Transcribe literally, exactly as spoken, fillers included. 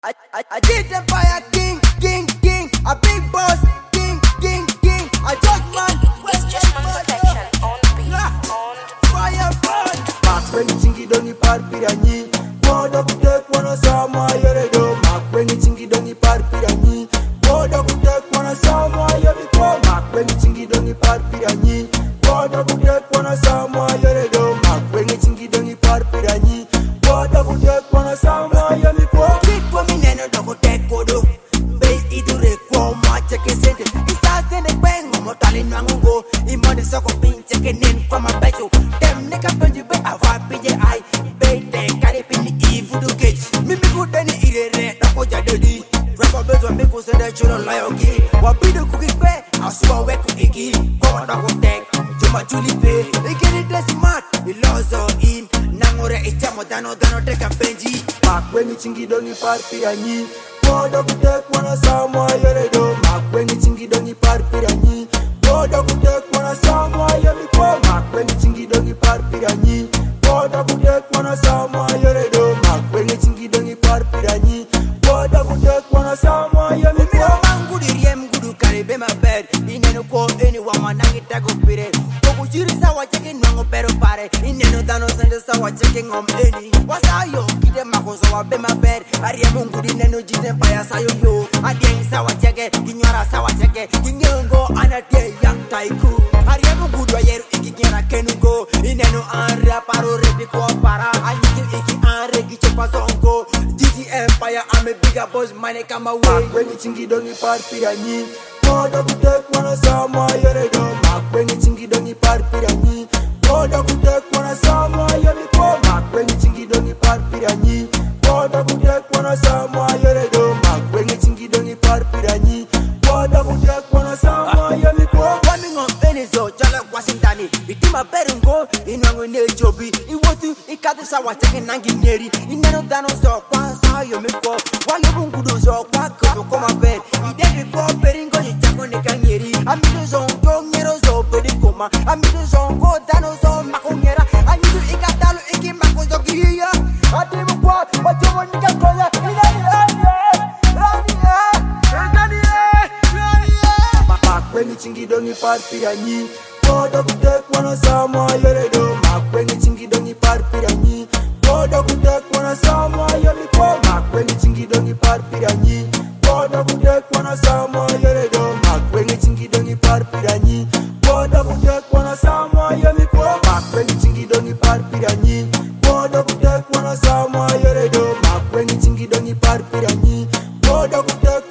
I, I, I did Empire King, King, King, a big boss, King, King, King, a judgment. It's just perfection on beat, on Fire burn. Mark when you think you don't need part piranha. Word up take one of some more you do. Mark when you think you don't need part piranha. Word up take one of some more you do. Mark when you think you don't need part piranha. Word up take one of some more you do. Mark when you think you don't need part piranha. Word up take one of some more you do. Kwa mineno dogo tekodo Be idure kwa macha kesente Isase ne kwengo motali nwangungo Imode soko pinche kenen kwa mabecho Dem neka penji be awa pije ai Be te kare pini ifu du kech Mimi kudeni irere dako jadedi Rapa bezo miku sende chuno layoki Wapido kukikwe aswa weku iki Kwa dako tek Juma chuli pe Ikiri de smart Ilozo in Nangore ichamo dano dano teka penji Mark when you think you don't need part piranha. Word up take one of some more you do. Mark when you think you don't need part piranha. Word up take one of some more you do. Mark when you think you don't need part piranha. Word up take one of some more you do. Mark when you think you don't need part piranha. Word up take one of some more you do. Mira mangudu riem gudu karibe my bed. Ineno ko anyone manangita go pire. Koku chiri sawa cheke nwango pero pare. Ineno dano sende sawa cheke ngom eni. Wasayo kide makoso wa be my bed. Ariye mungudi neno jite paya sayo yo. Adiye sawa cheke, kinyora sawa cheke. Kingengo anate yang taiku. Ariye mungudu ayeru iki kera kenugo. Ineno anre paro repi kwa para. Anyitu iki anre kichepa zongo. G T Empire I'm a bigger boss mane kama way. When you think you don't need part piranha. Word up take one of some more you do. Mark when you think you don't need part piranha. Word up take one of some more you do. Mark when you think you don't need part piranha. Word up take one of some more you do. Mark when you think you don't need part piranha. Word up take one of some more you do. Coming on Venezo, jala kwasindani. Itima berungo, inwango ne jobi. Iwotu ikatu sawa cheke nangi nyeri. Inano dano zo kwa sayo miko. Wayo bungudo zo kwa kodo koma bed. Idevi kwa beringo yichako neka nyeri. Amido zongo nyero zo bedi koma. Amido zongo dano zo mako nyera. Amido ikatalo iki mako zo giya. Atimu kwa wajomo nika koya. Inani anye, rani eh, inani eh, rani eh. Mark when you think you don't need part piranha. Word up take one of some more you do. Mark when you think you don't need part piranha. Word up take one of some more you do. Mark when you think you don't need part piranha. Word up take one of some more you do. Mark when you think you don't need part piranha. Word up take one of some more you do. Mark when you think you don't need part piranha. Word up take one of some more you do. Mark when you think you don't need part piranha. Word up take